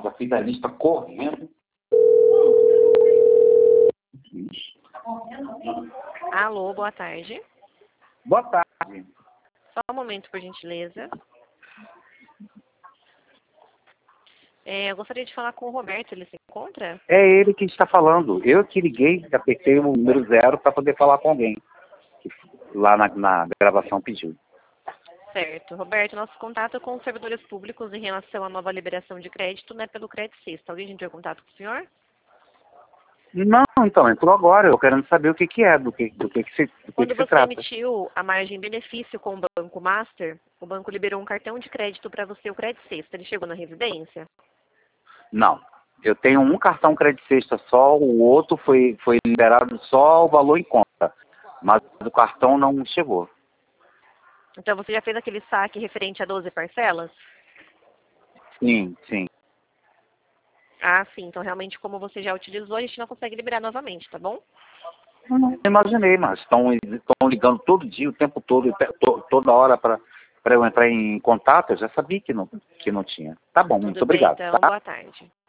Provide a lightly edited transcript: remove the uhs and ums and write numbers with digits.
já fiz a lista correndo. Alô, boa tarde. Boa tarde. Só um momento, por gentileza. Eu gostaria de falar com o Roberto, ele se encontra? É ele que está falando. Eu que liguei, apertei o número 0 para poder falar com alguém. Que lá na gravação pediu. Certo. Roberto, nosso contato é com os servidores públicos em relação à nova liberação de crédito, né, pelo Credit Sexta. Alguém já entrou em contato com o senhor? Não, então, entrou agora. Eu querendo saber o que que é, do que Quando se você trata. emitiu a margem benefício com o Banco Master, o banco liberou um cartão de crédito para você, o Credit Sexta. Ele chegou na residência? Não. Eu tenho um cartão Credit Sexta só, o outro foi liberado só o valor em conta. Mas o cartão não chegou. Então você já fez aquele saque referente a 12 parcelas? Sim, sim. Ah, sim. Então realmente como você já utilizou, a gente não consegue liberar novamente, tá bom? Eu imaginei, mas estão ligando todo dia, o tempo todo, toda hora para eu entrar em contato. Eu já sabia que não tinha. Tá bom, muito Tudo bem, obrigado. então. Tá? Boa tarde.